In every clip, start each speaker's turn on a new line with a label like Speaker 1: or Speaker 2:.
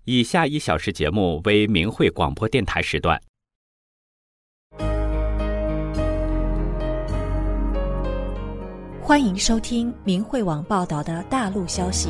Speaker 1: 以下1小时节目为明慧广播电台时段。
Speaker 2: 欢迎收听明慧网报道的大陆消息。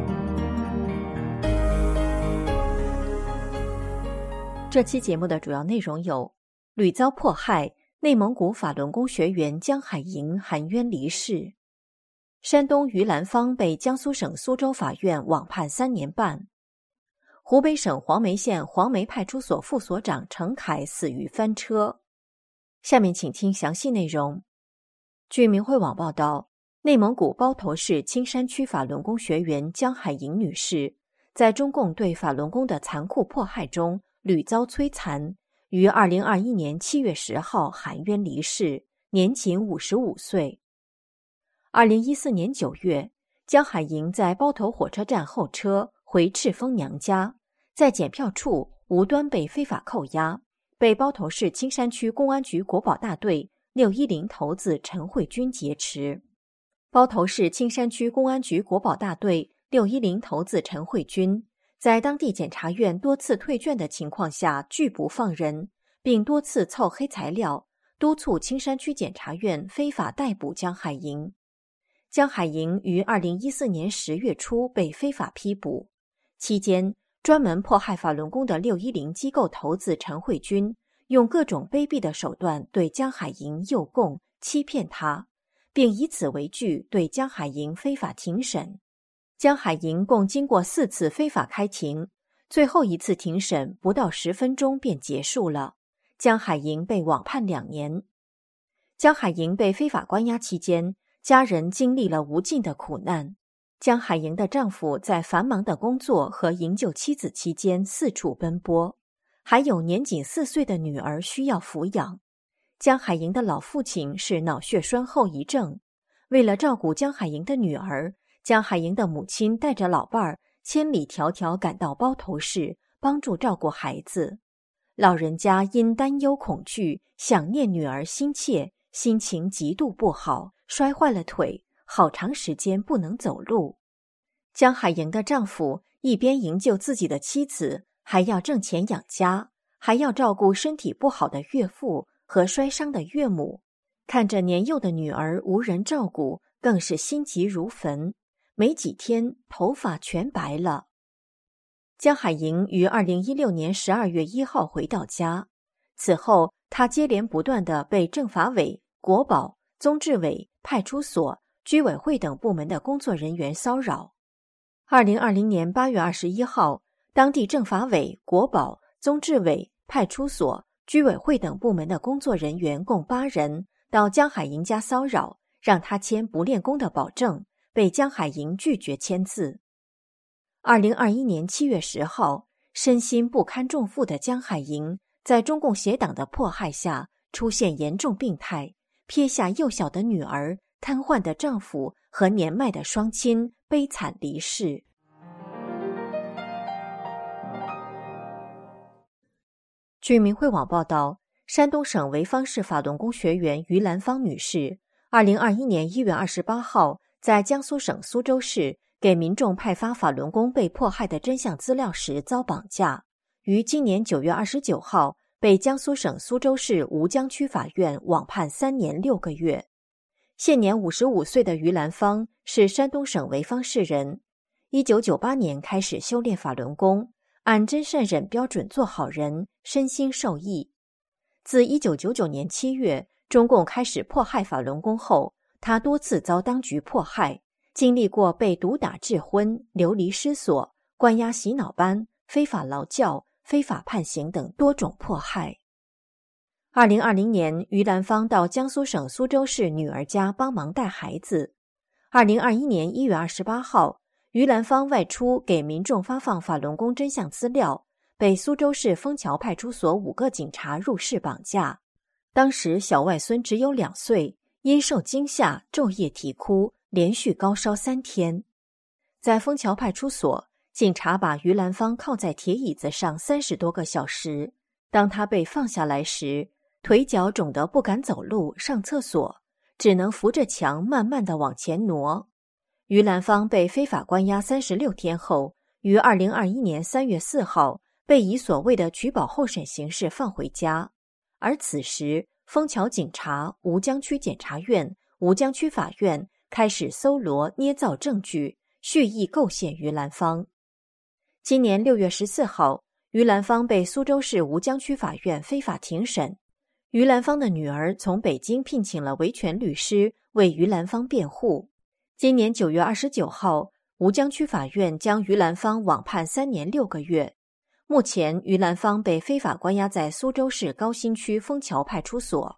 Speaker 2: 这期节目的主要内容有：屡遭迫害，内蒙古法轮功学员江海莹含冤离世；山东榆兰坊被江苏省苏州法院网判3年半；湖北省黄梅县黄梅派出所副所长程凯死于翻车。下面请听详细内容。据明慧网报道，内蒙古包头市青山区法轮功学员江海莹女士在中共对法轮功的残酷迫害中屡遭摧残，于2021年7月10号含冤离世，年仅55岁。2014年9月，江海莹在包头火车站候车回赤峰娘家，在检票处无端被非法扣押，被包头市青山区公安局国保大队610头子陈慧军劫持。包头市青山区公安局国保大队610头子陈慧军在当地检察院多次退卷的情况下拒不放人，并多次凑黑材料，督促青山区检察院非法逮捕江海莹。江海莹于2014年10月初被非法批捕，期间专门迫害法轮功的610机构头子陈慧军用各种卑鄙的手段对江海莹诱供，欺骗他，并以此为据对江海莹非法庭审。江海莹共经过4次非法开庭，最后一次庭审不到10分钟便结束了，江海莹被网判2年。江海莹被非法关押期间，家人经历了无尽的苦难。江海莹的丈夫在繁忙的工作和营救妻子期间四处奔波，还有年仅4岁的女儿需要抚养。江海莹的老父亲是脑血栓后遗症，为了照顾江海莹的女儿，江海莹的母亲带着老伴儿千里迢迢赶到包头市，帮助照顾孩子。老人家因担忧恐惧，想念女儿心切，心情极度不好，摔坏了腿，好长时间不能走路。江海莹的丈夫一边营救自己的妻子，还要挣钱养家，还要照顾身体不好的岳父和摔伤的岳母，看着年幼的女儿无人照顾，更是心急如焚，没几天头发全白了。江海莹于2016年12月1号回到家，此后她接连不断地被政法委、国保、综治委、派出所、居委会等部门的工作人员骚扰。2020年8月21号，当地政法委、国保、综治委、派出所、居委会等部门的工作人员共8人到江海莹家骚扰，让她签不练功的保证，被江海莹拒绝签字。2021年7月10号，身心不堪重负的江海莹在中共邪党的迫害下出现严重病态，撇下幼小的女儿、瘫痪的丈夫和年迈的双亲，悲惨离世。据明慧网报道，山东省潍坊市法轮功学员榆兰芳女士2021年1月28号在江苏省苏州市给民众派发法轮功被迫害的真相资料时遭绑架，于今年9月29号被江苏省苏州市吴江区法院网判3年6个月。现年55岁的榆兰芳是山东省潍坊市人，1998年开始修炼法轮功，按真善忍标准做好人，身心受益。自1999年7月中共开始迫害法轮功后，他多次遭当局迫害，经历过被毒打致昏、流离失所、关押洗脑班、非法劳教、非法判刑等多种迫害。2020年，榆兰芳到江苏省苏州市女儿家帮忙带孩子。2021年1月28号，榆兰芳外出给民众发放法轮功真相资料，被苏州市枫桥派出所5个警察入室绑架。当时小外孙只有2岁，因受惊吓昼夜啼哭，连续高烧3天。在枫桥派出所，警察把榆兰芳靠在铁椅子上30多个小时。当她被放下来时，腿脚肿得不敢走路、上厕所，只能扶着墙慢慢地往前挪。榆兰芳被非法关押36天后， 于2021年3月4号被以所谓的取保候审形式放回家，而此时枫桥警察、吴江区检察院、吴江区法院开始搜罗捏造证据，蓄意构陷于兰芳。今年6月14号，于兰芳被苏州市吴江区法院非法庭审。于兰芳的女儿从北京聘请了维权律师为于兰芳辩护。今年9月29号，吴江区法院将于兰芳网判3年6个月。目前，于兰芳被非法关押在苏州市高新区枫桥派出所。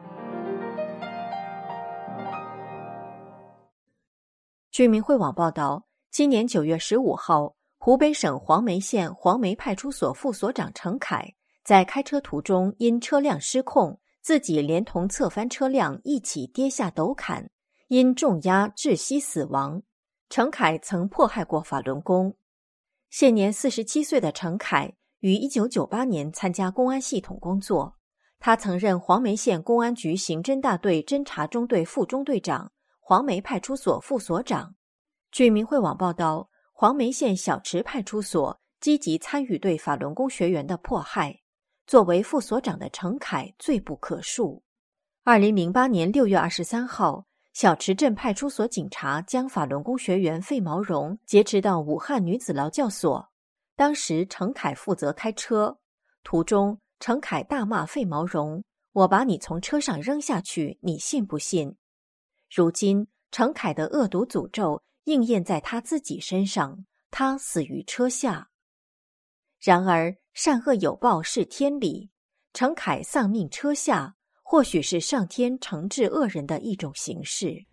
Speaker 2: 据明慧网报道，今年9月15号，湖北省黄梅县黄梅派出所副所长程凯在开车途中因车辆失控，自己连同侧翻车辆一起跌下陡坎，因重压窒息死亡。程凯曾迫害过法轮功。现年47岁的程凯于1998年参加公安系统工作，他曾任黄梅县公安局刑侦大队侦查中队副中队长、黄梅派出所副所长。据明慧网报道，黄梅县小池派出所积极参与对法轮功学员的迫害，作为副所长的程凯罪不可恕。2008年6月23号，小池镇派出所警察将法轮功学员费毛荣劫持到武汉女子劳教所，当时程凯负责开车，途中程凯大骂费毛荣：“我把你从车上扔下去，你信不信？”如今程凯的恶毒诅咒应验在他自己身上，他死于车下。然而善恶有报是天理，程凯丧命车下，或许是上天惩治恶人的一种形式。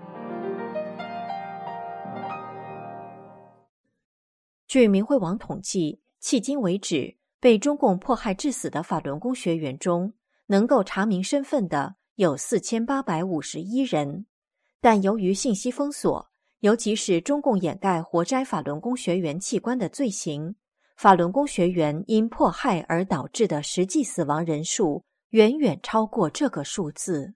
Speaker 2: 据明慧网统计，迄今为止，被中共迫害致死的法轮功学员中，能够查明身份的有4851人，但由于信息封锁，尤其是中共掩盖活摘法轮功学员器官的罪行，法轮功学员因迫害而导致的实际死亡人数远远超过这个数字。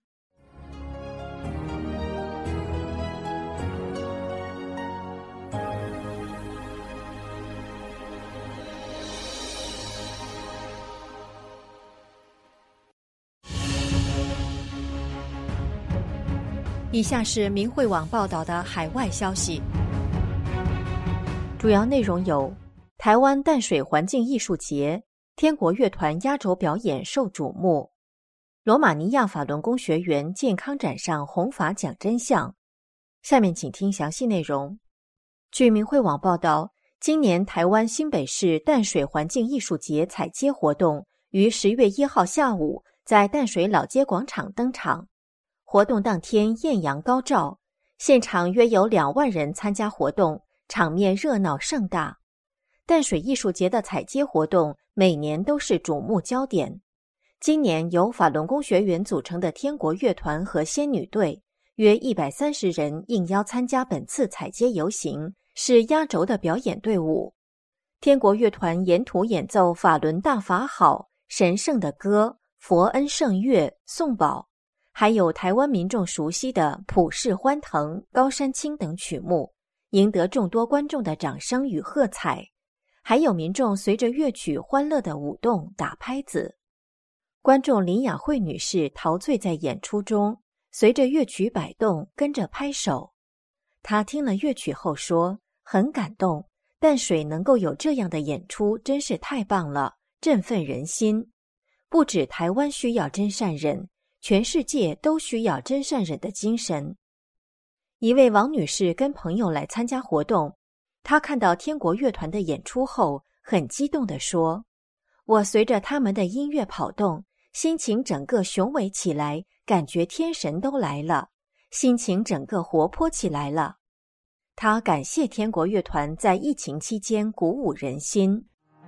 Speaker 2: 以下是明慧网报道的海外消息，主要内容有：台湾淡水环境艺术节，天国乐团压轴表演受瞩目；罗马尼亚法轮功学员健康展上弘法讲真相。下面请听详细内容。据明慧网报道，今年台湾新北市淡水环境艺术节采接活动于10月1号下午在淡水老街广场登场。活动当天艳阳高照，现场约有2万人参加活动，场面热闹盛大。淡水艺术节的采接活动每年都是瞩目焦点。今年由法轮功学员组成的天国乐团和仙女队约130人应邀参加本次采接游行，是压轴的表演队伍。天国乐团沿途演奏法轮大法好、神圣的歌、佛恩圣乐、颂宝，还有台湾民众熟悉的普世欢腾、高山青等曲目，赢得众多观众的掌声与喝彩。还有民众随着乐曲欢乐地舞动、打拍子。观众林雅慧女士陶醉在演出中，随着乐曲摆动，跟着拍手。她听了乐曲后说，很感动，淡水能够有这样的演出真是太棒了，振奋人心。不止台湾需要真善忍，全世界都需要真善忍的精神。一位王女士跟朋友来参加活动，她看到天国乐团的演出后，很激动地说：“我随着他们的音乐跑动，心情整个雄伟起来，感觉天神都来了，心情整个活泼起来了。”她感谢天国乐团在疫情期间鼓舞人心。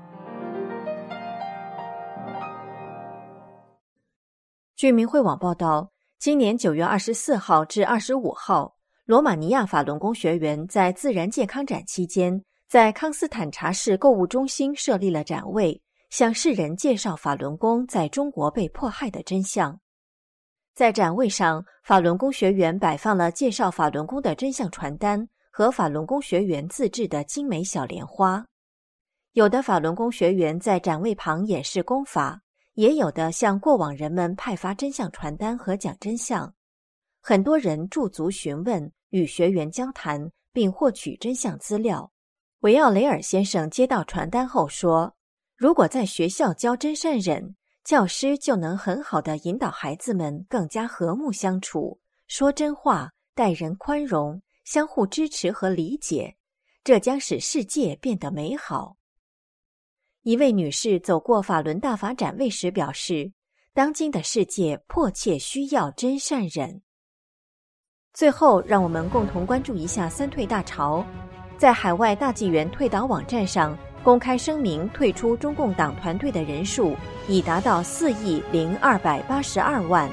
Speaker 2: 据明慧网报道，今年9月24号至25号，罗马尼亚法轮功学员在自然健康展期间，在康斯坦察市购物中心设立了展位，向世人介绍法轮功在中国被迫害的真相。在展位上，法轮功学员摆放了介绍法轮功的真相传单和法轮功学员自制的精美小莲花。有的法轮功学员在展位旁演示功法，也有的向过往人们派发真相传单和讲真相。很多人驻足询问，与学员交谈，并获取真相资料。维奥雷尔先生接到传单后说，如果在学校教真善忍，教师就能很好地引导孩子们更加和睦相处，说真话，待人宽容，相互支持和理解，这将使世界变得美好。一位女士走过法轮大法展位时表示，当今的世界迫切需要真善忍。最后，让我们共同关注一下三退大潮。在海外大纪元退党网站上公开声明退出中共党团队的人数已达到4.0282亿。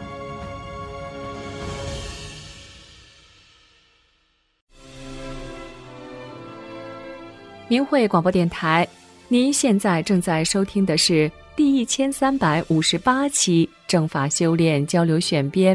Speaker 3: 明慧广播电台，您现在正在收听的是第1358期正法修炼交流选编。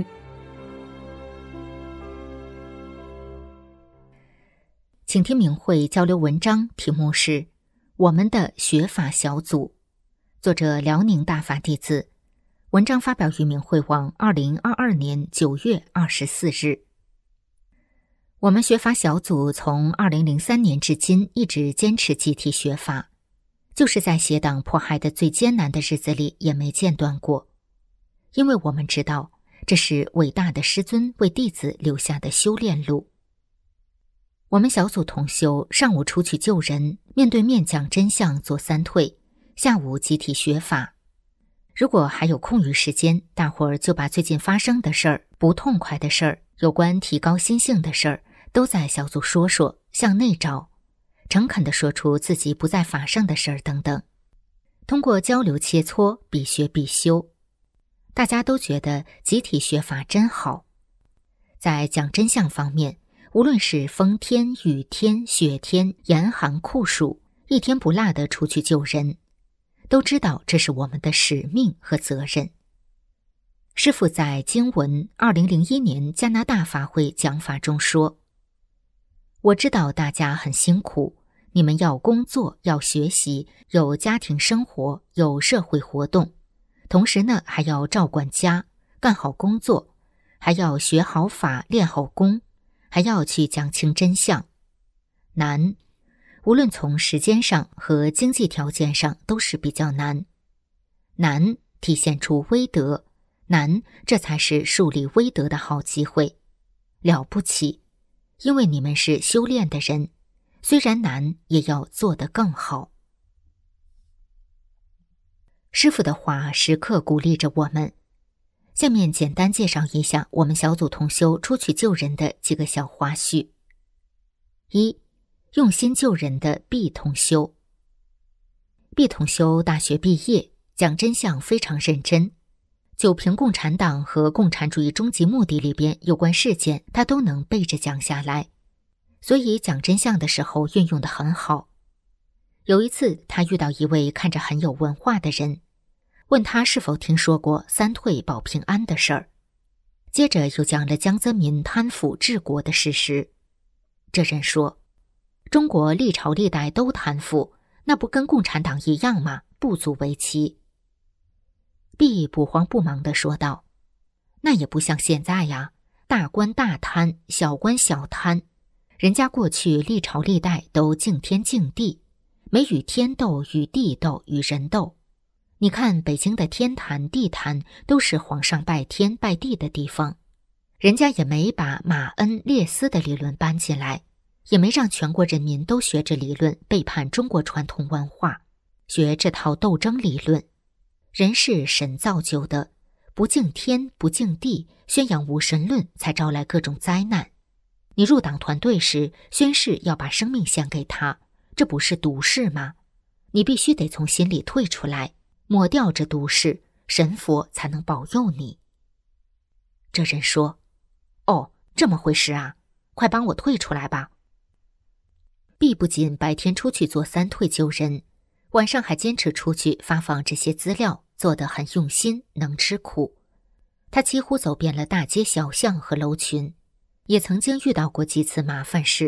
Speaker 4: 请听明慧交流文章，题目是《我们的学法小组》，作者辽宁大法弟子。文章发表于明慧网2022年9月24日。我们学法小组从2003年至今一直坚持集体学法，就是在邪党迫害的最艰难的日子里也没间断过。因为我们知道，这是伟大的师尊为弟子留下的修炼路。我们小组同修上午出去救人，面对面讲真相做三退，下午集体学法。如果还有空余时间，大伙儿就把最近发生的事儿、不痛快的事儿、有关提高心性的事儿，都在小组说说，向内找，诚恳地说出自己不在法上的事儿等等。通过交流切磋，必学必修。大家都觉得集体学法真好。在讲真相方面，无论是风天、雨天、雪天、严寒酷暑，一天不落地出去救人，都知道这是我们的使命和责任。师父在经文2001年加拿大法会讲法中说，我知道大家很辛苦，你们要工作，要学习，有家庭生活，有社会活动，同时呢还要照管家，干好工作，还要学好法，练好功，还要去讲清真相。难，无论从时间上和经济条件上都是比较难。难体现出威德，难这才是树立威德的好机会。了不起，因为你们是修炼的人，虽然难也要做得更好。师父的话时刻鼓励着我们。下面简单介绍一下我们小组同修出去救人的几个小花絮。一、用心救人的毕同修。毕同修大学毕业，讲真相非常认真，就凭共产党和共产主义终极目的里边有关事件，他都能背着讲下来，所以讲真相的时候运用得很好。有一次，他遇到一位看着很有文化的人，问他是否听说过三退保平安的事儿，接着又讲了江泽民贪腐治国的事实。这人说，中国历朝历代都贪腐，那不跟共产党一样吗？不足为奇。毕不慌不忙地说道，那也不像现在呀，大官大贪，小官小贪，人家过去历朝历代都敬天敬地，没与天斗，与地斗，与人斗。你看北京的天坛地坛都是皇上拜天拜地的地方，人家也没把马恩列斯的理论搬进来，也没让全国人民都学这理论背叛中国传统文化，学这套斗争理论。人是神造就的，不敬天不敬地，宣扬无神论，才招来各种灾难。你入党团队时宣誓要把生命献给他，这不是毒誓吗？你必须得从心里退出来，抹掉这毒誓，神佛才能保佑你。这人说，哦，这么回事啊，快帮我退出来吧。毕不仅白天出去做三退救人，晚上还坚持出去发放这些资料，做得很用心，能吃苦。他几乎走遍了大街小巷和楼群，也曾经遇到过几次麻烦事，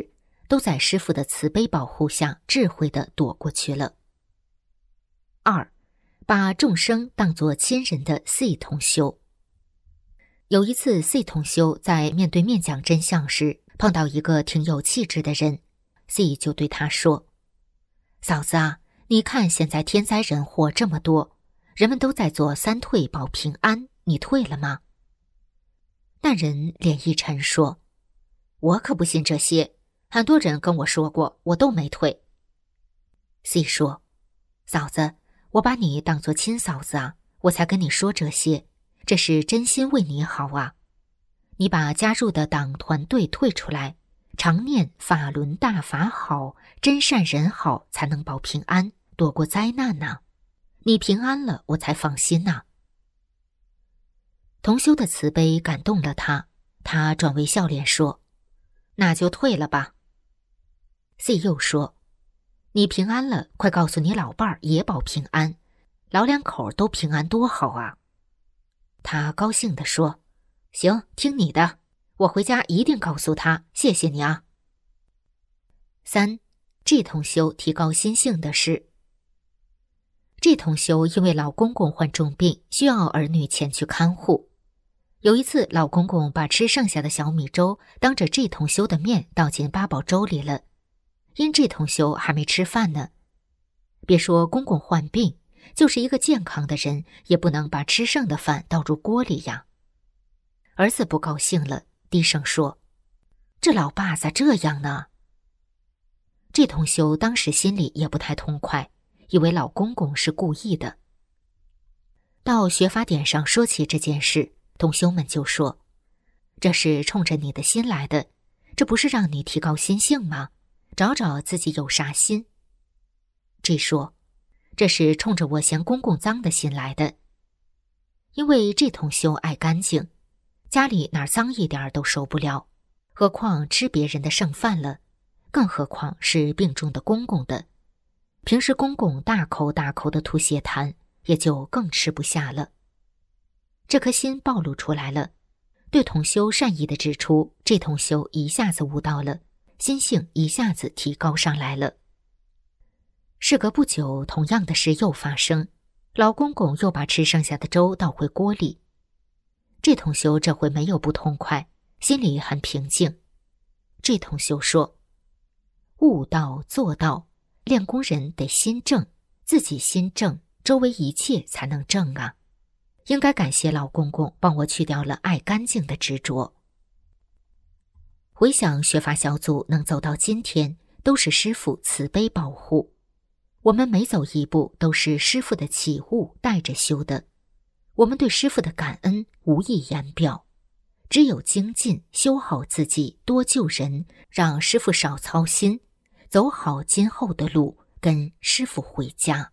Speaker 4: 都在师父的慈悲保护下智慧地躲过去了。2. 把众生当作亲人的 C 同修。有一次 C 同修在面对面讲真相时，碰到一个挺有气质的人， C 就对他说：嫂子啊，你看现在天灾人祸这么多，人们都在做3退保平安，你退了吗？那人脸一沉说：我可不信这些，很多人跟我说过，我都没退。 C 说：嫂子，我把你当作亲嫂子啊，我才跟你说这些，这是真心为你好啊。你把加入的党团队退出来，常念法轮大法好，真善人好，才能保平安，躲过灾难啊。你平安了，我才放心啊。同修的慈悲感动了他，他转为笑脸说：那就退了吧。 C 又说：你平安了，快告诉你老伴儿也保平安，老两口都平安多好啊。他高兴地说：行，听你的，我回家一定告诉他，谢谢你啊。3. G 同修提高心性的事。 G 同修因为老公公患重病，需要儿女前去看护。有一次，老公公把吃剩下的小米粥当着 G 同修的面倒进八宝粥里了，因 G 同修还没吃饭呢。别说公公患病，就是一个健康的人也不能把吃剩的饭倒入锅里呀。儿子不高兴了，低声说：这老爸咋这样呢？G 同修当时心里也不太痛快，以为老公公是故意的。到学法典上说起这件事，同修们就说：这是冲着你的心来的，这不是让你提高心性吗？找找自己有啥心。G 说：这是冲着我嫌公公脏的心来的。因为G同修爱干净，家里哪儿脏一点都受不了，何况吃别人的剩饭了，更何况是病中的公公的。平时公公大口大口的吐血痰，也就更吃不下了。这颗心暴露出来了，对同修善意的指出，G同修一下子悟到了，心性一下子提高上来了。事隔不久，同样的事又发生，老公公又把吃剩下的粥倒回锅里。G同修这回没有不痛快，心里很平静。G同修说：悟道做道，练功人得心正，自己心正，周围一切才能正啊。应该感谢老公公帮我去掉了爱干净的执着。回想学法小组能走到今天，都是师父慈悲保护。我们每走一步都是师父的启悟带着修的，我们对师父的感恩无以言表。只有精进修好自己，多救人，让师父少操心，走好今后的路，跟师父回家。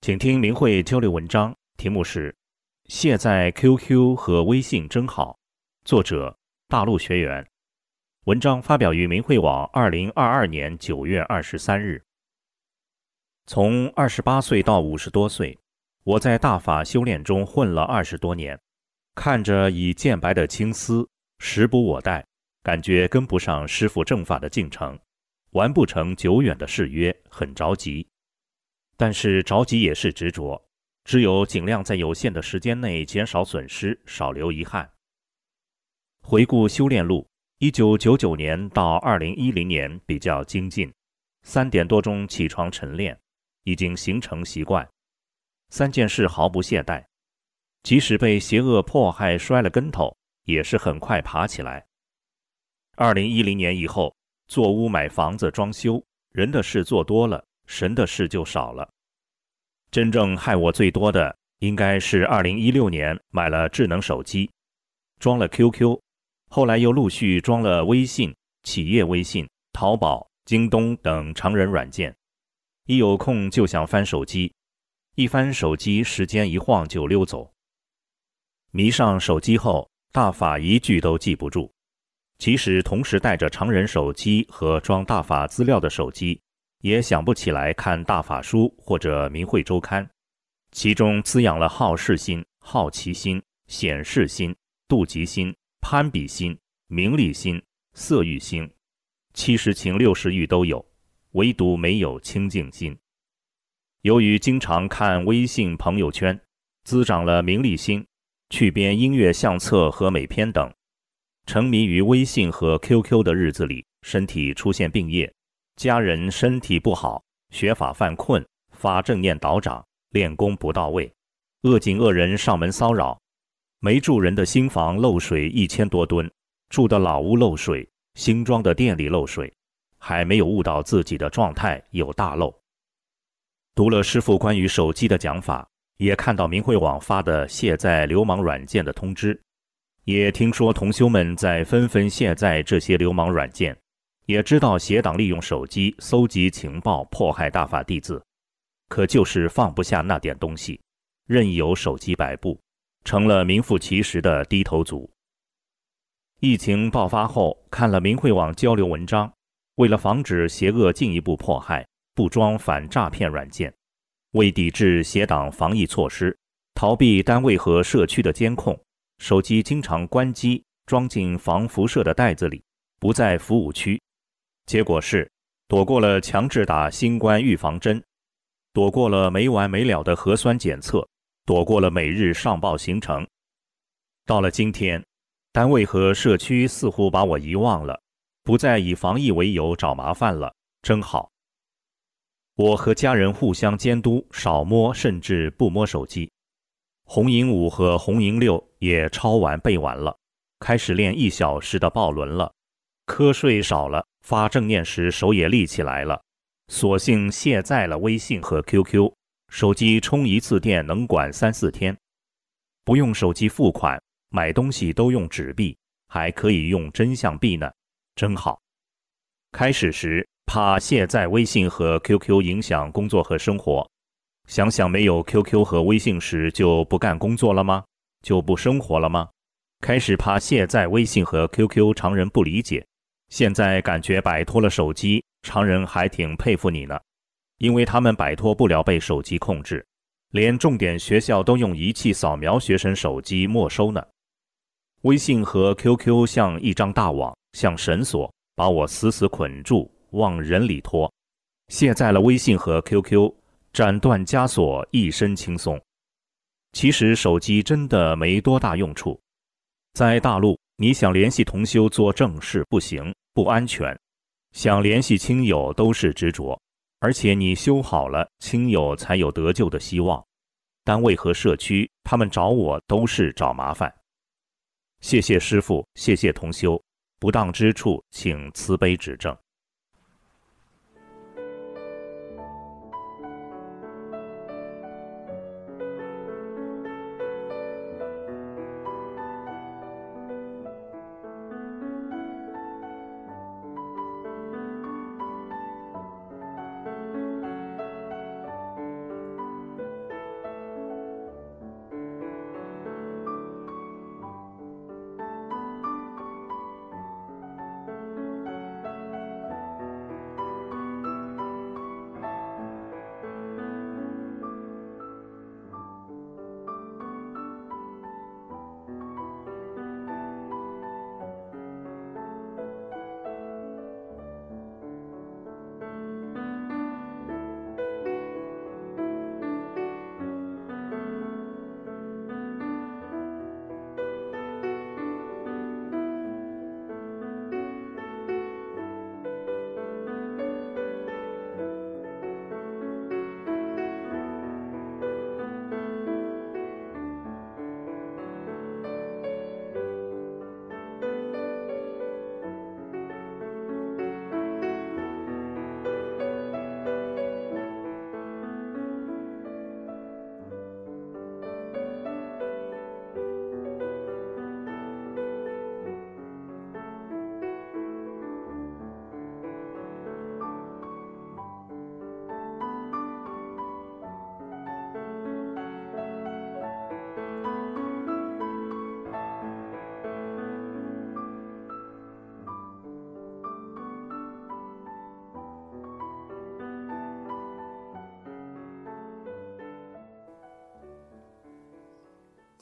Speaker 5: 请听明慧交流文章，题目是卸载 QQ 和微信真好，作者大陆学员。文章发表于明慧网2022年9月23日。从28岁到50多岁，我在大法修炼中混了20多年，看着已渐白的青丝，时不我待，感觉跟不上师父正法的进程，完不成久远的誓约，很着急。但是着急也是执着，只有尽量在有限的时间内减少损失，少留遗憾。回顾修炼路，1999年到2010年比较精进，3点多钟起床晨练，已经形成习惯。3件事毫不懈怠，即使被邪恶迫害摔了跟头，也是很快爬起来。2010年以后，做屋买房子装修，人的事做多了，神的事就少了。真正害我最多的应该是2016年买了智能手机，装了 QQ， 后来又陆续装了微信、企业微信、淘宝、京东等常人软件。一有空就想翻手机，一翻手机时间一晃就溜走。迷上手机后，大法一句都记不住，即使同时带着常人手机和装大法资料的手机，也想不起来看大法书或者明慧周刊，其中滋养了好事心、好奇心、显示心、妒忌心、攀比心、名利心、色欲心，70情60欲都有，唯独没有清净心。由于经常看微信朋友圈，滋长了名利心，去编音乐相册和美片等，沉迷于微信和 QQ 的日子里，身体出现病业，家人身体不好，学法犯困，发正念倒长，练功不到位，恶境恶人上门骚扰，没住人的新房漏水1000多吨，住的老屋漏水，新装的店里漏水，还没有悟到自己的状态有大漏。读了师父关于手机的讲法，也看到明慧网发的卸载流氓软件的通知，也听说同修们在纷纷卸载这些流氓软件，也知道邪党利用手机搜集情报迫害大法弟子，可就是放不下那点东西，任由手机摆布，成了名副其实的低头族。疫情爆发后，看了明慧网交流文章，为了防止邪恶进一步迫害，不装反诈骗软件，为抵制邪党防疫措施，逃避单位和社区的监控，手机经常关机，装进防辐射的袋子里，不在服务区。结果是躲过了强制打新冠预防针，躲过了没完没了的核酸检测，躲过了每日上报行程。到了今天，单位和社区似乎把我遗忘了，不再以防疫为由找麻烦了，真好。我和家人互相监督，少摸甚至不摸手机。红营5和红营6也抄完背完了，开始练1小时的抱轮了。瞌睡少了，发正念时手也立起来了。索性卸载了微信和 QQ， 手机充一次电能管3、4天。不用手机付款，买东西都用纸币，还可以用真相币呢，真好。开始时怕卸载微信和 QQ 影响工作和生活，想想没有 QQ 和微信时就不干工作了吗？就不生活了吗？开始怕卸载微信和 QQ 常人不理解，现在感觉摆脱了手机，常人还挺佩服你呢，因为他们摆脱不了被手机控制，连重点学校都用仪器扫描学生手机没收呢。微信和 QQ 像一张大网，像绳索，把我死死捆住，往人里拖。卸载了微信和 QQ， 斩断枷锁，一身轻松。其实手机真的没多大用处。在大陆，你想联系同修做正事不行，不安全；想联系亲友都是执着，而且你修好了，亲友才有得救的希望。单位和社区，他们找我都是找麻烦。谢谢师父，谢谢同修，不当之处请慈悲指正。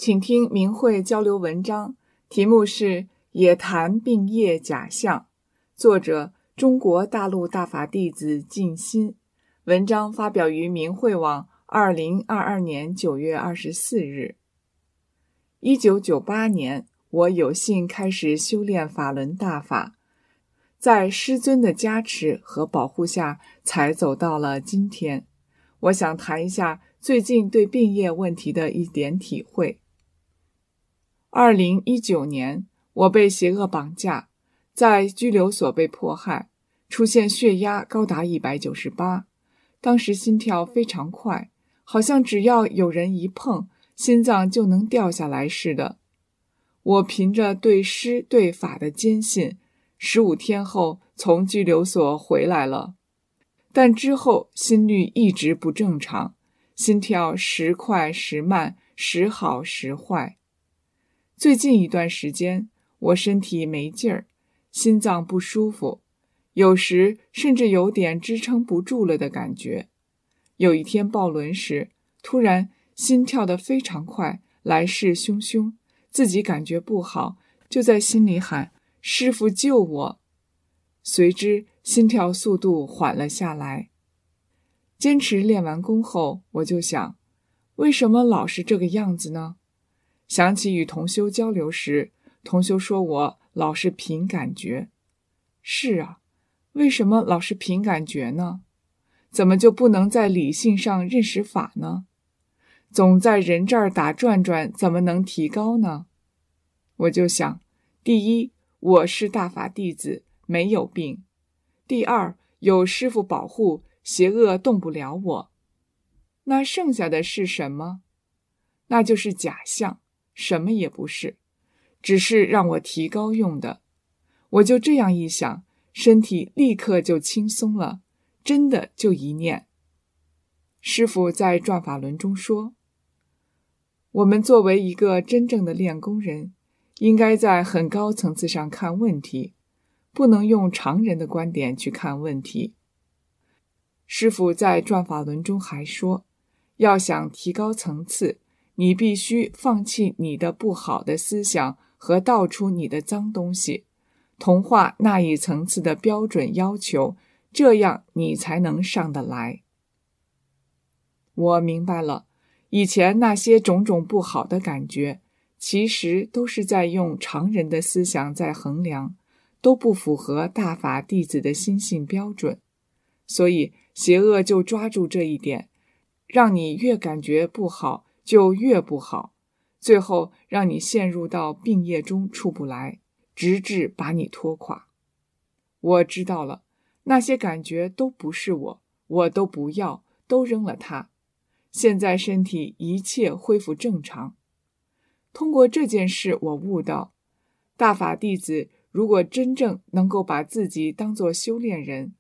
Speaker 6: 请听明慧交流文章，题目是《也谈病业假象》，作者中国大陆大法弟子静心，文章发表于明慧网2022年9月24日。1998年，我有幸开始修炼法轮大法，在师尊的加持和保护下，才走到了今天。我想谈一下最近对病业问题的一点体会。2019年，我被邪恶绑架，在拘留所被迫害，出现血压高达198，当时心跳非常快，好像只要有人一碰，心脏就能掉下来似的。我凭着对师对法的坚信，15天后从拘留所回来了，但之后心率一直不正常，心跳时快时慢，时好时坏。最近一段时间，我身体没劲儿，心脏不舒服，有时甚至有点支撑不住了的感觉。有一天抱轮时，突然心跳得非常快，来势汹汹，自己感觉不好，就在心里喊：师父救我！随之心跳速度缓了下来。坚持练完功后，我就想，为什么老是这个样子呢？想起与同修交流时，同修说我老是凭感觉。是啊，为什么老是凭感觉呢？怎么就不能在理性上认识法呢？总在人这儿打转转，怎么能提高呢？我就想，第一，我是大法弟子，没有病；第二，有师父保护，邪恶动不了我。那剩下的是什么？那就是假象，什么也不是，只是让我提高用的。我就这样一想，身体立刻就轻松了，真的就一念。师父在转法轮中说，我们作为一个真正的练功人，应该在很高层次上看问题，不能用常人的观点去看问题。师父在转法轮中还说，要想提高层次，你必须放弃你的不好的思想和倒出你的脏东西，同化那一层次的标准要求，这样你才能上得来。我明白了，以前那些种种不好的感觉，其实都是在用常人的思想在衡量，都不符合大法弟子的心性标准。所以邪恶就抓住这一点，让你越感觉不好就越不好，最后让你陷入到病业中出不来，直至把你拖垮。我知道了，那些感觉都不是我，我都不要，都扔了它。现在身体一切恢复正常。通过这件事，我悟到，大法弟子如果真正能够把自己当作修炼人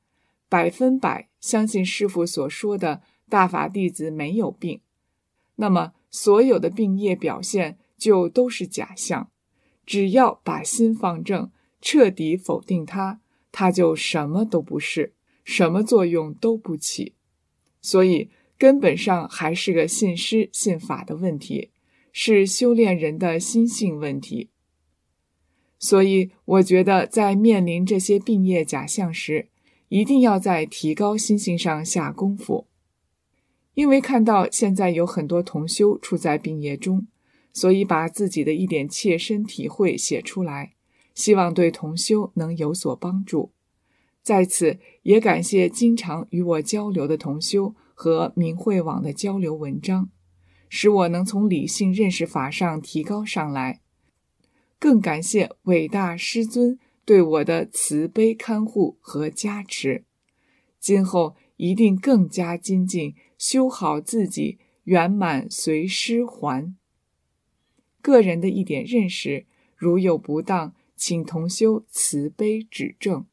Speaker 6: ，100%相信师父所说的大法弟子没有病，那么所有的病业表现就都是假象。只要把心放正，彻底否定它，它就什么都不是，什么作用都不起。所以根本上还是个信师信法的问题，是修炼人的心性问题。所以我觉得在面临这些病业假象时，一定要在提高心性上下功夫。因为看到现在有很多同修处在病业中，所以把自己的一点切身体会写出来，希望对同修能有所帮助。在此也感谢经常与我交流的同修和明慧网的交流文章，使我能从理性认识法上提高上来。更感谢伟大师尊对我的慈悲看护和加持，今后一定更加精进，修好自己，圆满随师还。个人的一点认识，如有不当，请同修慈悲指正。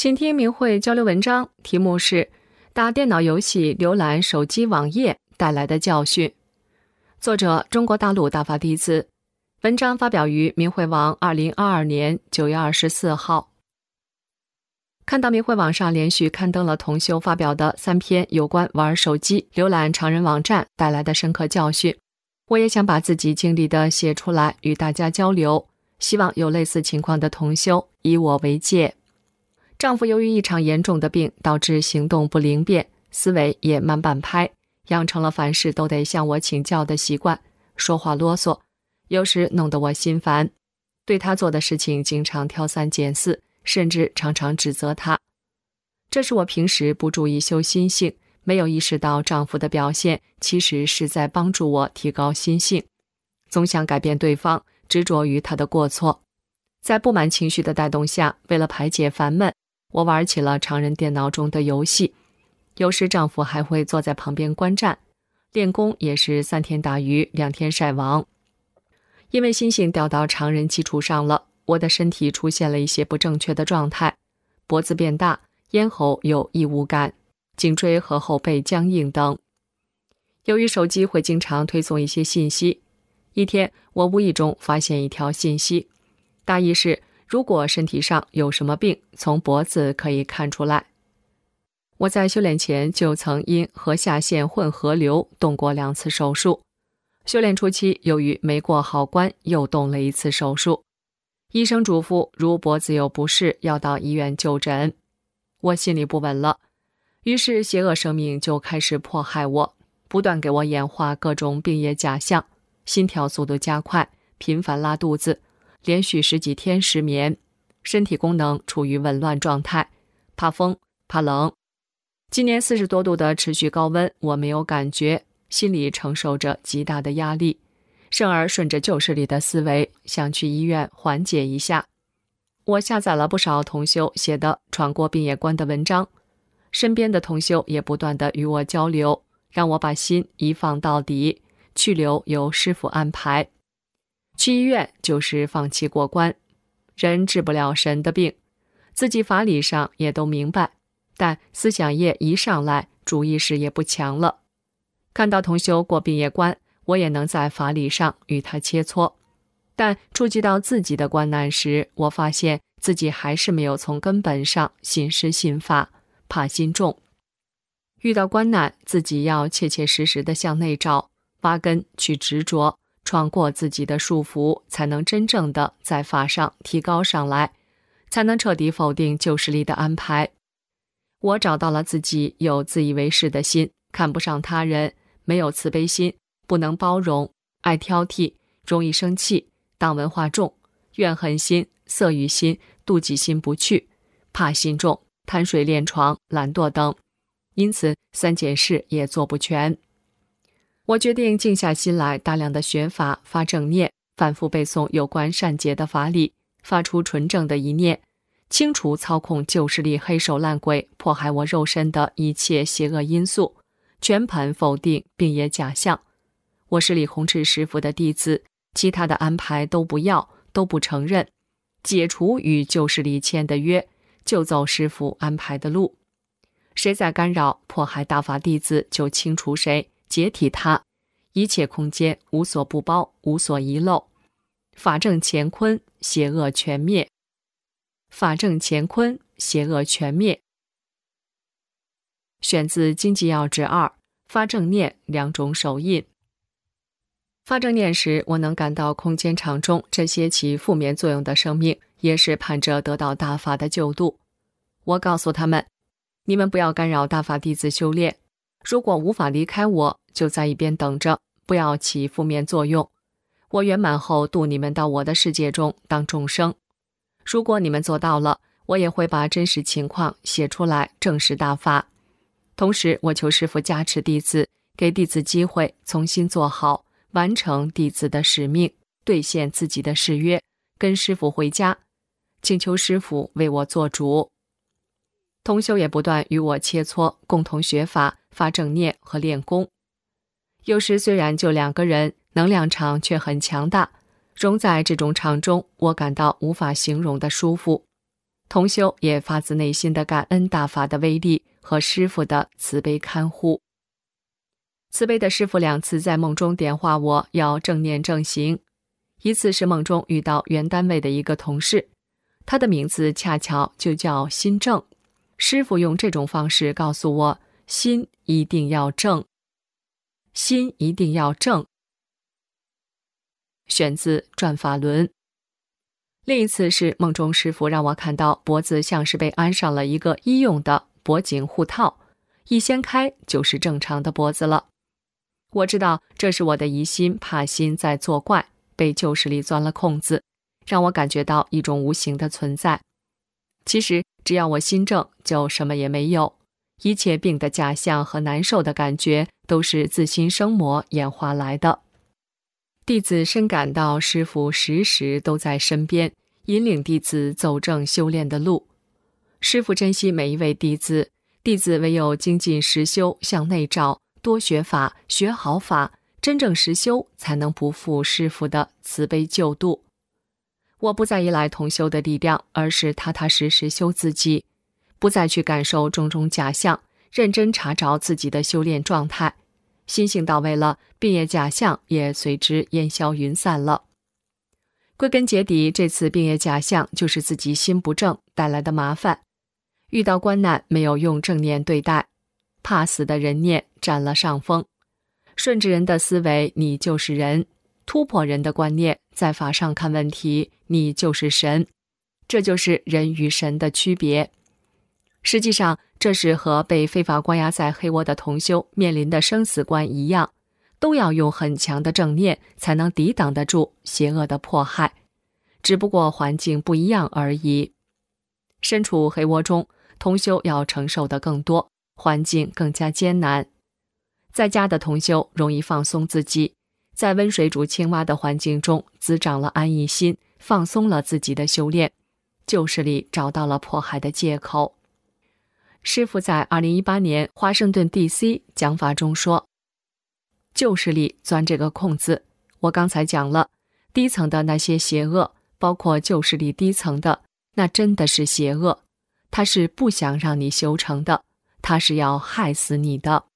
Speaker 3: 请听明慧交流文章，题目是打电脑游戏浏览手机网页带来的教训。作者中国大陆大法弟子，文章发表于明慧网2022年9月24号。看到明慧网上连续刊登了同修发表的3篇有关玩手机浏览常人网站带来的深刻教训，我也想把自己经历的写出来与大家交流，希望有类似情况的同修以我为戒。丈夫由于一场严重的病，导致行动不灵便，思维也慢半拍，养成了凡事都得向我请教的习惯，说话啰嗦，有时弄得我心烦，对他做的事情经常挑三拣四，甚至常常指责他。这是我平时不注意修心性，没有意识到丈夫的表现其实是在帮助我提高心性，总想改变对方，执着于他的过错。在不满情绪的带动下，为了排解烦闷，我玩起了常人电脑中的游戏，有时丈夫还会坐在旁边观战，练功也是3天打鱼2天晒网。因为心性掉到常人基础上了，我的身体出现了一些不正确的状态，脖子变大，咽喉有异物感，颈椎和后背僵硬等。由于手机会经常推送一些信息，一天我无意中发现一条信息，大意是如果身体上有什么病，从脖子可以看出来。我在修炼前就曾因颌下腺混合瘤动过2次手术，修炼初期由于没过好关，又动了1次手术。医生嘱咐如脖子有不适，要到医院就诊。我心里不稳了，于是邪恶生命就开始迫害我，不断给我演化各种病业假象，心跳速度加快，频繁拉肚子，连续10几天失眠，身体功能处于紊乱状态，怕风怕冷。今年40多度的持续高温我没有感觉，心里承受着极大的压力，甚而顺着旧势力的思维，想去医院缓解一下。我下载了不少同修写的闯过病业关的文章，身边的同修也不断地与我交流，让我把心一放到底，去留由师父安排。去医院就是放弃过关，人治不了神的病，自己法理上也都明白，但思想业一上来，主意识也不强了。看到同修过病业关，我也能在法理上与他切磋，但触及到自己的关难时，我发现自己还是没有从根本上信师信法，怕心重。遇到关难，自己要切切实实地向内找，挖根去执着，闯过自己的束缚，才能真正的在法上提高上来，才能彻底否定旧势力的安排。我找到了自己有自以为是的心，看不上他人，没有慈悲心，不能包容，爱挑剔，容易生气，党文化重，怨恨心、色欲心、妒忌心不去，怕心重，贪睡恋床、懒惰等，因此3件事也做不全。我决定静下心来，大量的学法，发正念，反复背诵有关善解的法理，发出纯正的一念，清除操控旧势力黑手烂鬼迫害我肉身的一切邪恶因素，全盘否定病业假象。我是李洪志师父的弟子，其他的安排都不要，都不承认，解除与旧势力签的约，就走师父安排的路。谁在干扰迫害大法弟子，就清除谁，解体他，一切空间无所不包，无所遗漏。法正乾坤，邪恶全灭。法正乾坤，邪恶全灭。选自《经济要旨2》，发正念2种手印。发正念时，我能感到空间场中这些起负面作用的生命，也是盼着得到大法的救度。我告诉他们，你们不要干扰大法弟子修炼，如果无法离开我，就在一边等着，不要起负面作用。我圆满后度你们到我的世界中当众生。如果你们做到了，我也会把真实情况写出来，证实大法。同时我求师父加持弟子，给弟子机会重新做好，完成弟子的使命，兑现自己的誓约，跟师父回家，请求师父为我做主。同修也不断与我切磋，共同学法，发正念和练功。有时虽然就2个人，能量场却很强大，融在这种场中，我感到无法形容的舒服。 同修也发自内心的感恩大法的威力和师父的慈悲看护。慈悲的师父2次在梦中点化我要正念正行，一次是梦中遇到原单位的一个同事，他的名字恰巧就叫心正，师父用这种方式告诉我，心一定要正，心一定要正。选自《转法轮》。另一次是梦中师父让我看到脖子像是被安上了一个医用的脖颈护套，一掀开就是正常的脖子了。我知道这是我的疑心怕心在作怪，被旧势力钻了空子，让我感觉到一种无形的存在。其实只要我心正，就什么也没有，一切病的假象和难受的感觉都是自心生魔演化来的。弟子深感到师父时时都在身边，引领弟子走正修炼的路。师父珍惜每一位弟子，弟子唯有精进实修，向内照，多学法，学好法，真正实修，才能不负师父的慈悲救度。我不再依赖同修的力量，而是踏踏实实修自己，不再去感受种种假象，认真查找自己的修炼状态。心性到位了，病业假象也随之烟消云散了。归根结底，这次病业假象就是自己心不正带来的麻烦。遇到关难没有用正念对待，怕死的人念占了上风。顺着人的思维，你就是人；突破人的观念，在法上看问题，你就是神。这就是人与神的区别。实际上，这是和被非法关押在黑窝的同修面临的生死关一样，都要用很强的正念才能抵挡得住邪恶的迫害，只不过环境不一样而已。身处黑窝中，同修要承受的更多，环境更加艰难。在家的同修容易放松自己，在温水煮青蛙的环境中滋长了安逸心，放松了自己的修炼，旧势力找到了迫害的借口。师父在2018年华盛顿 DC 讲法中说，旧势力钻这个空子，我刚才讲了，低层的那些邪恶，包括旧势力低层的，那真的是邪恶，他是不想让你修成的，他是要害死你的。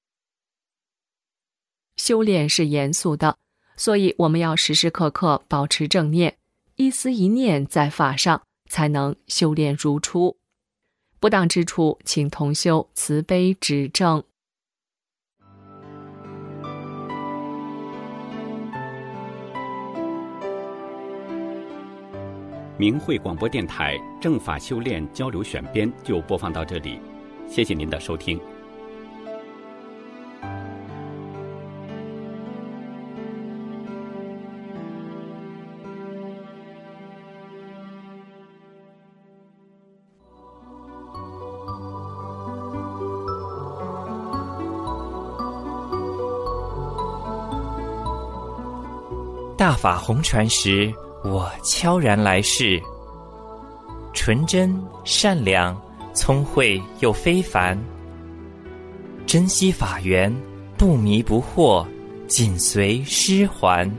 Speaker 3: 修炼是严肃的，所以我们要时时刻刻保持正念，一思一念在法上，才能修炼如初。不当之处，请同修慈悲指正。
Speaker 1: 明慧广播电台正法修炼交流选编就播放到这里，谢谢您的收听。
Speaker 7: 大法红传时，我悄然来世，纯真善良，聪慧又非凡，珍惜法缘，不迷不惑，紧随师还。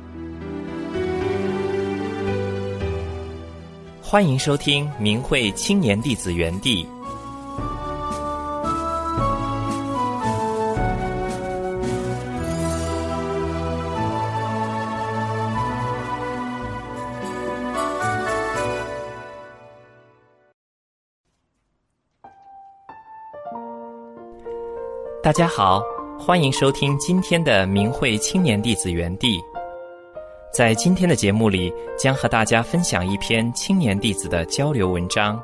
Speaker 7: 欢迎收听明慧青年弟子园地。大家好，欢迎收听今天的明慧青年弟子园地。在今天的节目里，将和大家分享一篇青年弟子的交流文章。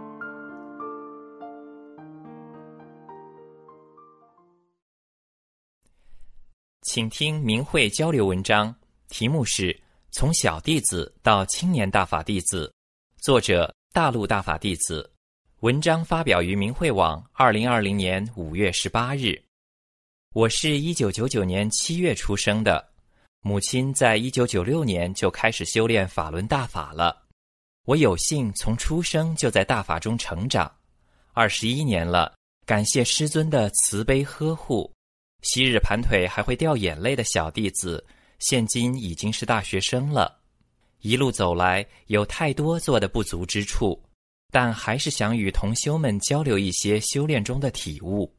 Speaker 7: 请听明慧交流文章，题目是《从小弟子到青年大法弟子》，作者大陆大法弟子。文章发表于明慧网2020年5月18日。我是1999年7月出生的，母亲在1996年就开始修炼法轮大法了。我有幸从出生就在大法中成长，21年了，感谢师尊的慈悲呵护。昔日盘腿还会掉眼泪的小弟子，现今已经是大学生了。一路走来，有太多做的不足之处， 但还是想与同修们交流一些修炼中的体悟。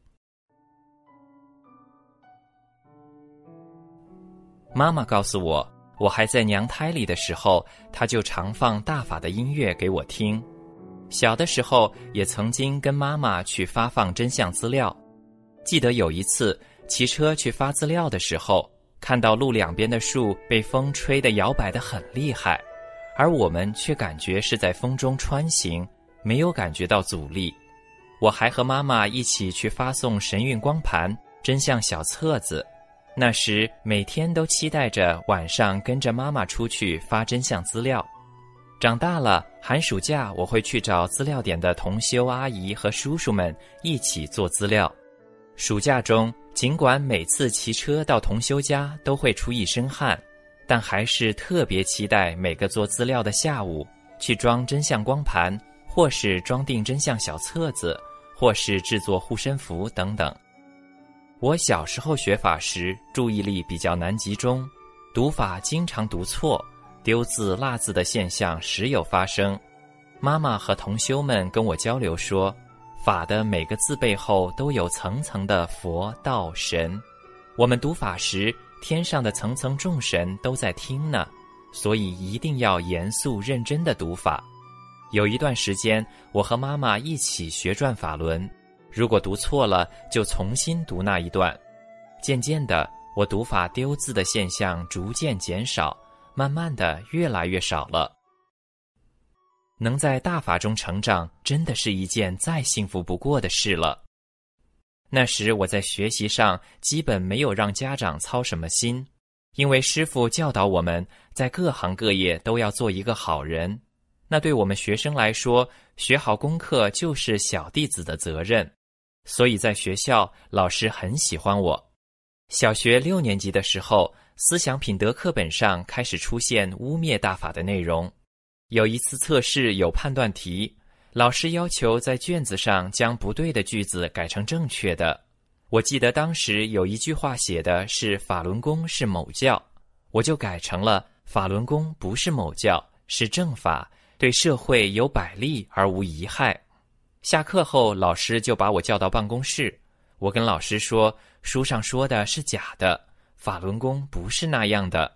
Speaker 7: 妈妈告诉我，我还在娘胎里的时候，她就常放大法的音乐给我听。小的时候也曾经跟妈妈去发放真相资料。记得有一次骑车去发资料的时候，看到路两边的树被风吹得摇摆得很厉害，而我们却感觉是在风中穿行，没有感觉到阻力。我还和妈妈一起去发送神韵光盘、真相小册子。那时每天都期待着晚上跟着妈妈出去发真相资料。长大了，寒暑假我会去找资料点的同修阿姨和叔叔们一起做资料。暑假中，尽管每次骑车到同修家都会出一身汗，但还是特别期待每个做资料的下午去装真相光盘，或是装订真相小册子，或是制作护身符等等。我小时候学法时，注意力比较难集中，读法经常读错，丢字落字的现象时有发生。妈妈和同修们跟我交流说，法的每个字背后都有层层的佛道神，我们读法时，天上的层层众神都在听呢，所以一定要严肃认真的读法。有一段时间，我和妈妈一起学转法轮，如果读错了，就重新读那一段。渐渐的，我读法丢字的现象逐渐减少，慢慢的越来越少了。能在大法中成长，真的是一件再幸福不过的事了。那时我在学习上基本没有让家长操什么心，因为师父教导我们在各行各业都要做一个好人。那对我们学生来说，学好功课就是小弟子的责任。所以在学校，老师很喜欢我。小学6年级的时候，思想品德课本上开始出现污蔑大法的内容。有一次测试有判断题，老师要求在卷子上将不对的句子改成正确的。我记得当时有一句话写的是法轮功是某教，我就改成了法轮功不是某教，是正法，对社会有百利而无一害。下课后，老师就把我叫到办公室，我跟老师说，书上说的是假的，法轮功不是那样的。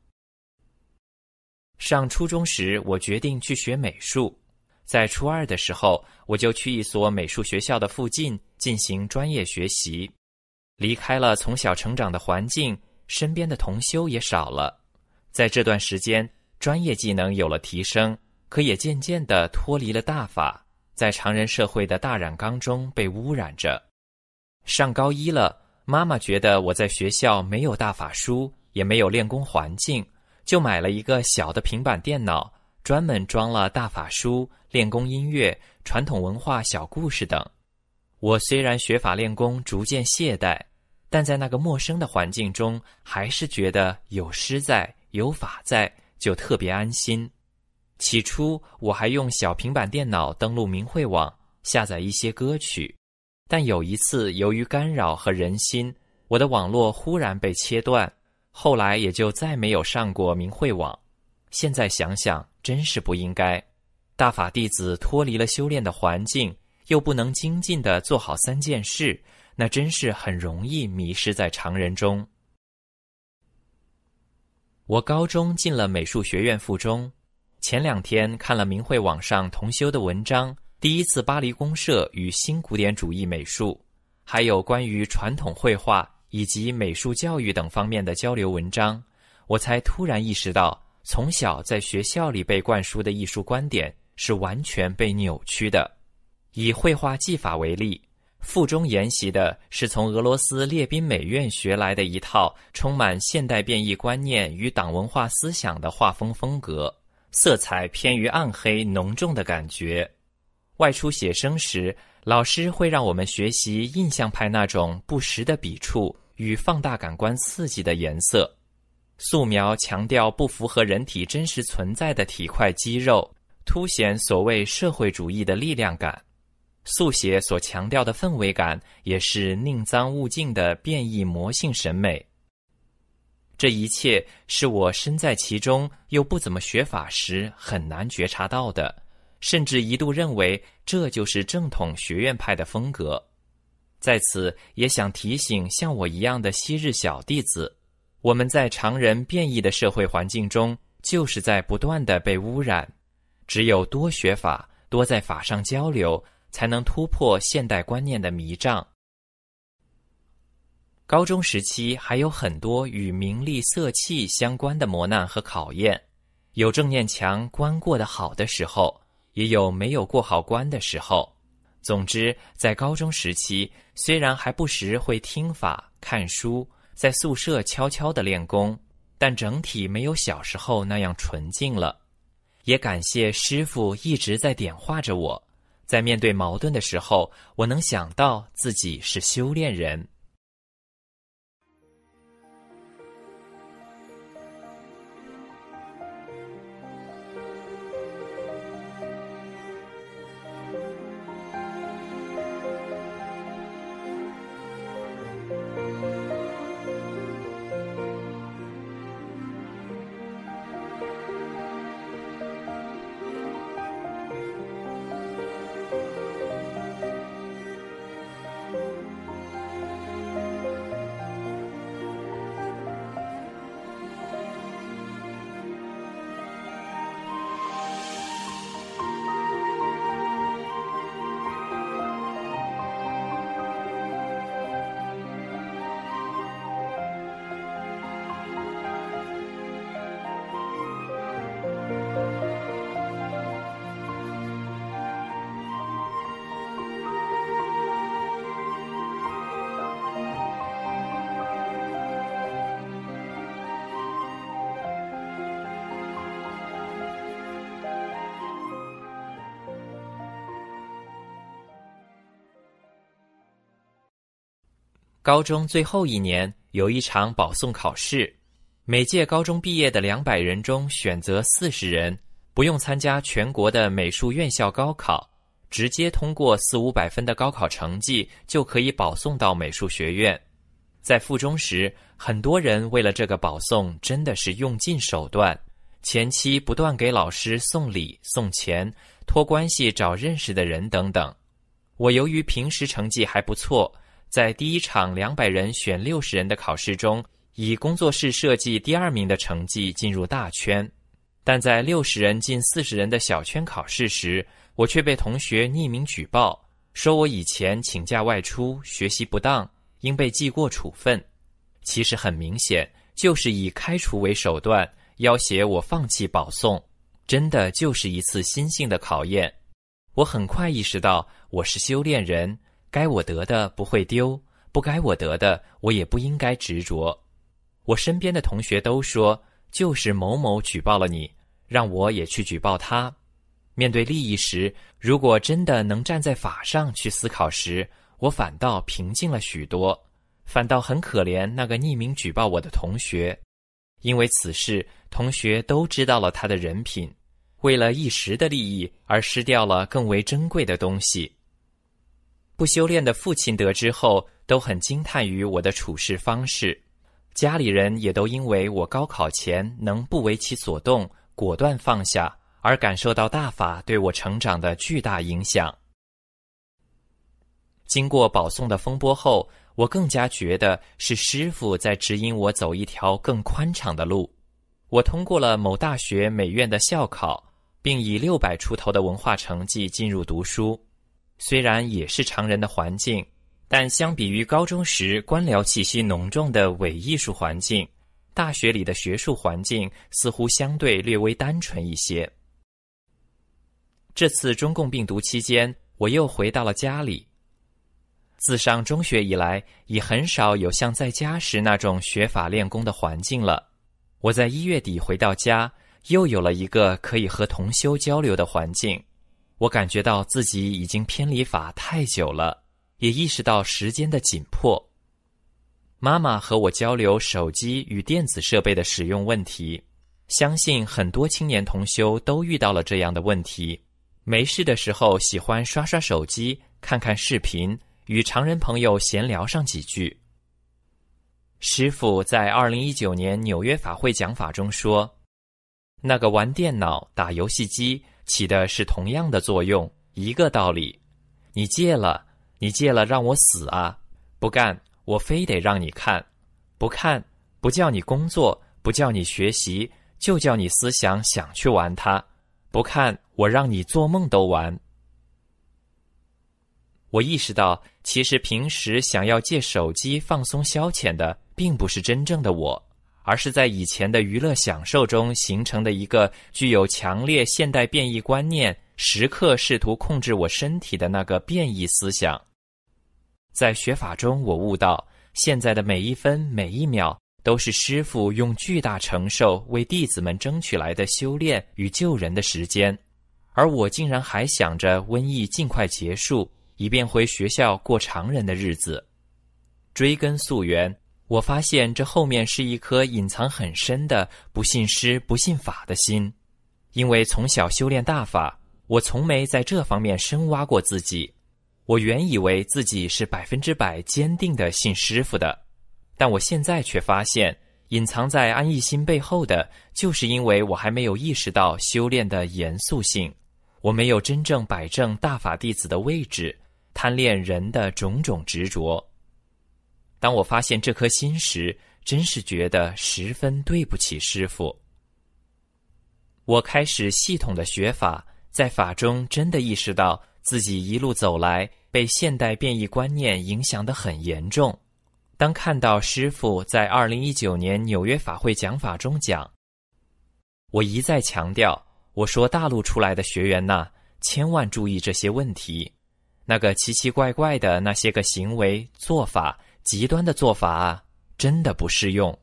Speaker 7: 上初中时，我决定去学美术。在初2的时候，我就去一所美术学校的附近进行专业学习。离开了从小成长的环境，身边的同修也少了。在这段时间，专业技能有了提升，可也渐渐地脱离了大法，在常人社会的大染缸中被污染着。上高1了，妈妈觉得我在学校没有大法书，也没有练功环境，就买了一个小的平板电脑，专门装了大法书、练功音乐、传统文化小故事等。我虽然学法练功逐渐懈怠，但在那个陌生的环境中，还是觉得有师在，有法在，就特别安心。起初我还用小平板电脑登录明慧网，下载一些歌曲，但有一次由于干扰和人心，我的网络忽然被切断，后来也就再没有上过明慧网。现在想想，真是不应该。大法弟子脱离了修炼的环境，又不能精进地做好3件事，那真是很容易迷失在常人中。我高中进了美术学院附中，前2天看了明慧网上同修的文章，第一次巴黎公社与新古典主义美术，还有关于传统绘画以及美术教育等方面的交流文章，我才突然意识到，从小在学校里被灌输的艺术观点是完全被扭曲的。以绘画技法为例，附中研习的是从俄罗斯列宾美院学来的一套充满现代变异观念与党文化思想的画风风格，色彩偏于暗黑浓重的感觉。外出写生时，老师会让我们学习印象派那种不实的笔触与放大感官刺激的颜色。素描强调不符合人体真实存在的体块肌肉，凸显所谓社会主义的力量感。速写所强调的氛围感，也是宁脏勿净的变异魔性审美。这一切是我身在其中又不怎么学法时很难觉察到的， 甚至一度认为这就是正统学院派的风格。在此也想提醒像我一样的昔日小弟子，我们在常人变异的社会环境中，就是在不断地被污染。只有多学法，多在法上交流，才能突破现代观念的迷障。高中时期还有很多与名利色气相关的磨难和考验，有正念强关过得好的时候，也有没有过好关的时候。总之，在高中时期，虽然还不时会听法、看书，在宿舍悄悄地练功，但整体没有小时候那样纯净了。也感谢师父一直在点化着我，在面对矛盾的时候，我能想到自己是修炼人。高中最后一年有一场保送考试，每届高中毕业的200人中选择40人，不用参加全国的美术院校高考，直接通过400-500分的高考成绩就可以保送到美术学院。在附中时，很多人为了这个保送真的是用尽手段，前期不断给老师送礼送钱，托关系找认识的人等等。我由于平时成绩还不错，在第一场200人选60人的考试中，以工作室设计第2名的成绩进入大圈。但在60人进40人的小圈考试时，我却被同学匿名举报，说我以前请假外出，学习不当，应被记过处分。其实很明显，就是以开除为手段，要挟我放弃保送，真的就是一次心性的考验。我很快意识到，我是修炼人，该我得的不会丢，不该我得的我也不应该执着。我身边的同学都说，就是某某举报了你，让我也去举报他。面对利益时，如果真的能站在法上去思考时，我反倒平静了许多，反倒很可怜那个匿名举报我的同学。因为此事，同学都知道了他的人品，为了一时的利益而失掉了更为珍贵的东西。不修炼的父亲得知后，都很惊叹于我的处事方式。家里人也都因为我高考前能不为其所动，果断放下，而感受到大法对我成长的巨大影响。经过保送的风波后，我更加觉得是师父在指引我走一条更宽敞的路。我通过了某大学美院的校考，并以600出头的文化成绩进入读书。虽然也是常人的环境，但相比于高中时官僚气息浓重的伪艺术环境，大学里的学术环境似乎相对略微单纯一些。这次中共病毒期间，我又回到了家里。自上中学以来，已很少有像在家时那种学法练功的环境了。我在1月底回到家，又有了一个可以和同修交流的环境。我感觉到自己已经偏离法太久了，也意识到时间的紧迫。妈妈和我交流手机与电子设备的使用问题，相信很多青年同修都遇到了这样的问题。没事的时候喜欢刷刷手机，看看视频，与常人朋友闲聊上几句。师父在2019年纽约法会讲法中说，那个玩电脑、打游戏机、 起的是同样的作用，一个道理。你戒了让我死啊！不干，我非得让你看；不看，不叫你工作，不叫你学习，就叫你思想想去玩它；不看，我让你做梦都玩。我意识到，其实平时想要借手机放松消遣的，并不是真正的我，而是在以前的娱乐享受中形成的一个具有强烈现代变异观念，时刻试图控制我身体的那个变异思想。在学法中，我悟到，现在的每一分每一秒，都是师父用巨大承受为弟子们争取来的修炼与救人的时间，而我竟然还想着瘟疫尽快结束，以便回学校过常人的日子。追根溯源，我发现这后面是一颗隐藏很深的不信师不信法的心。因为从小修炼大法，我从没在这方面深挖过自己。我原以为自己是100%坚定的信师父的，但我现在却发现，隐藏在安逸心背后的，就是因为我还没有意识到修炼的严肃性，我没有真正摆正大法弟子的位置，贪恋人的种种执着。当我发现这颗心时，真是觉得十分对不起师父。我开始系统的学法，在法中真的意识到自己一路走来被现代变异观念影响得很严重。当看到师父在2019年纽约法会讲法中讲，我一再强调，我说大陆出来的学员呐，千万注意这些问题，那个奇奇怪怪的那些个行为做法，极端的做法啊，真的不适用。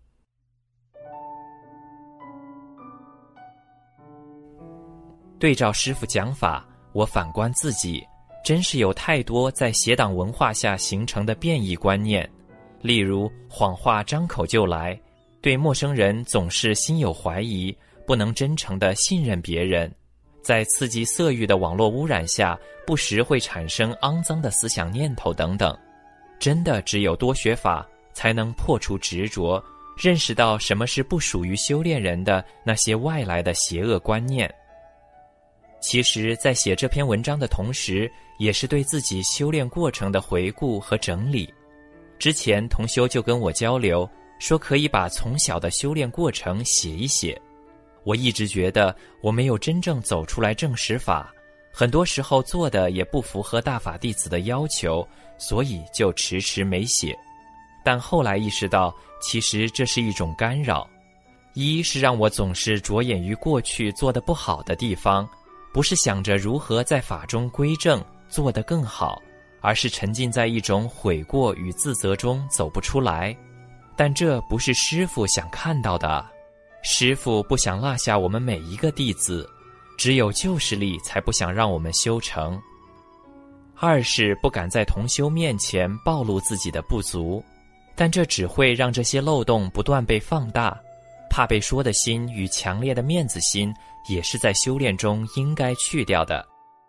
Speaker 7: 对照师父讲法，我反观自己，真是有太多在邪党文化下形成的变异观念，例如谎话张口就来，对陌生人总是心有怀疑，不能真诚地信任别人，在刺激色欲的网络污染下，不时会产生肮脏的思想念头等等。真的只有多学法，才能破除执着，认识到什么是不属于修炼人的那些外来的邪恶观念。其实在写这篇文章的同时，也是对自己修炼过程的回顾和整理。之前同修就跟我交流，说可以把从小的修炼过程写一写。我一直觉得我没有真正走出来正实法，很多时候做的也不符合大法弟子的要求，所以就迟迟没写。但后来意识到，其实这是一种干扰。一是让我总是着眼于过去做得不好的地方，不是想着如何在法中归正，做得更好，而是沉浸在一种悔过与自责中走不出来。但这不是师父想看到的，师父不想落下我们每一个弟子，只有旧势力才不想让我们修成。二是不敢在同修面前暴露自己的不足，但这只会让这些漏洞不断被放大，怕被说的心与强烈的面子心，也是在修炼中应该去掉的。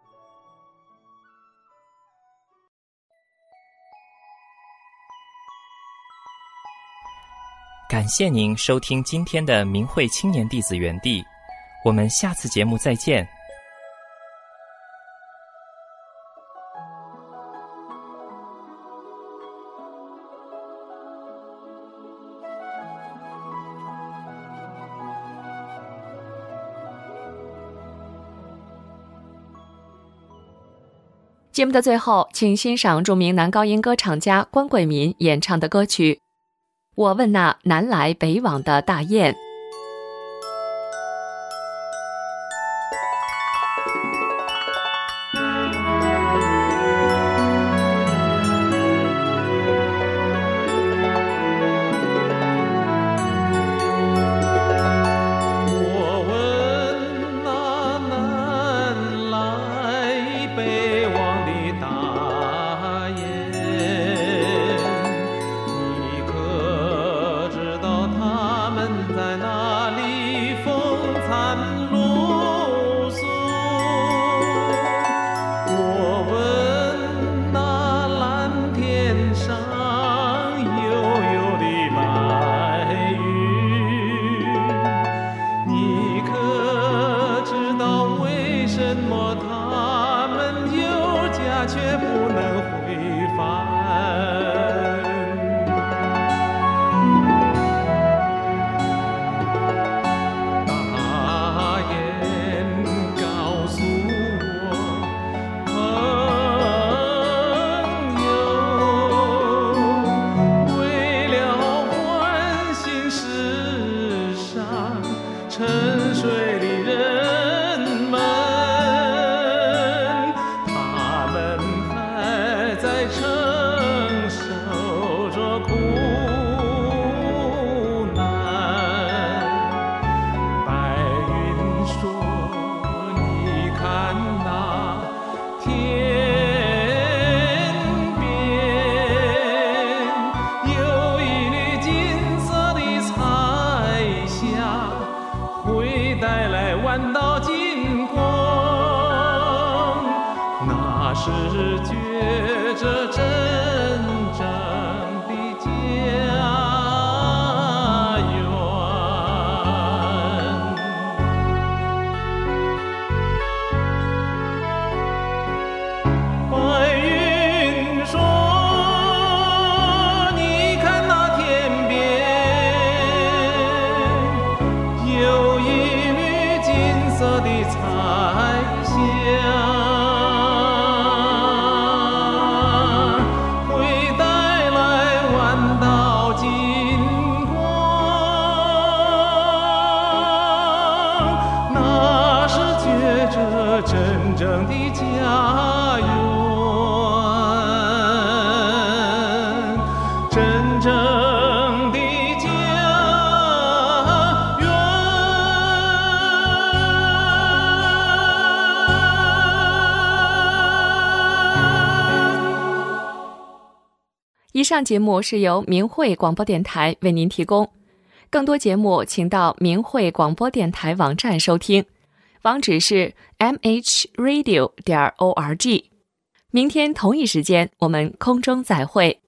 Speaker 7: 感谢您收听今天的明慧青年弟子园地，我们下次节目再见。
Speaker 3: 节目的最后，请欣赏著名男高音歌唱家关贵民演唱的歌曲《我问那南来北往的大雁》。
Speaker 8: 在那苦难。白云说，你看那天边有一缕金色的彩霞，会带来万道金光。那是觉着真正的家园。白云说，你看那天边有一缕金色的彩霞，会带来万道金光。那是觉着真正的家园，真正的家园。
Speaker 3: 以上节目是由明慧广播电台为您提供，更多节目请到明慧广播电台网站收听，网址是 mhradio.org。明天同一时间我们空中再会。